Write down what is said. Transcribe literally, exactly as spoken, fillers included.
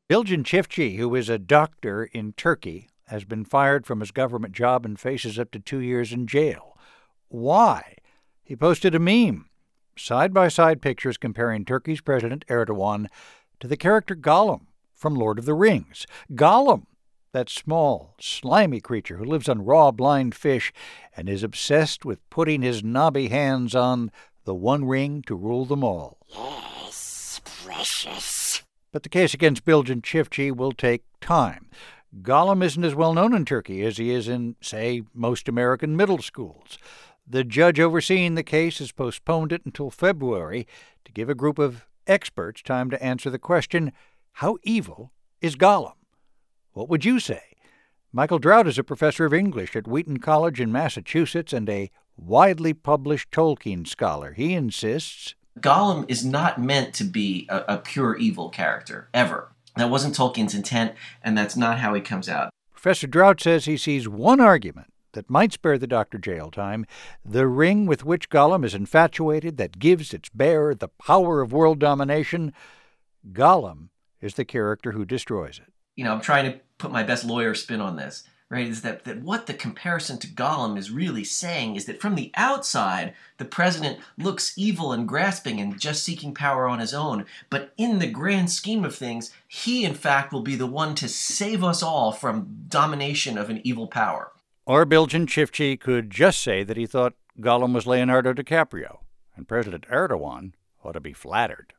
Bilgin Çiftçi, who is a doctor in Turkey, has been fired from his government job and faces up to two years in jail. Why? He posted a meme, side-by-side pictures comparing Turkey's President Erdogan to the character Gollum from Lord of the Rings. Gollum, that small, slimy creature who lives on raw, blind fish and is obsessed with putting his knobby hands on the one ring to rule them all. Yes, precious. But the case against Bilgin Çiftçi will take time. Gollum isn't as well known in Turkey as he is in, say, most American middle schools. The judge overseeing the case has postponed it until February to give a group of experts time to answer the question, how evil is Gollum? What would you say? Michael Drought is a professor of English at Wheaton College in Massachusetts and a widely published Tolkien scholar. He insists Gollum is not meant to be a, a pure evil character, ever. That wasn't Tolkien's intent, and that's not how he comes out. Professor Drought says he sees one argument that might spare the doctor jail time: the ring with which Gollum is infatuated that gives its bearer the power of world domination. Gollum is the character who destroys it. You know, I'm trying to put my best lawyer spin on this, right? Is that, that what the comparison to Gollum is really saying is that from the outside, the president looks evil and grasping and just seeking power on his own. But in the grand scheme of things, he, in fact, will be the one to save us all from domination of an evil power. Or Bilgin Çiftçi could just say that he thought Gollum was Leonardo DiCaprio, and President Erdogan ought to be flattered.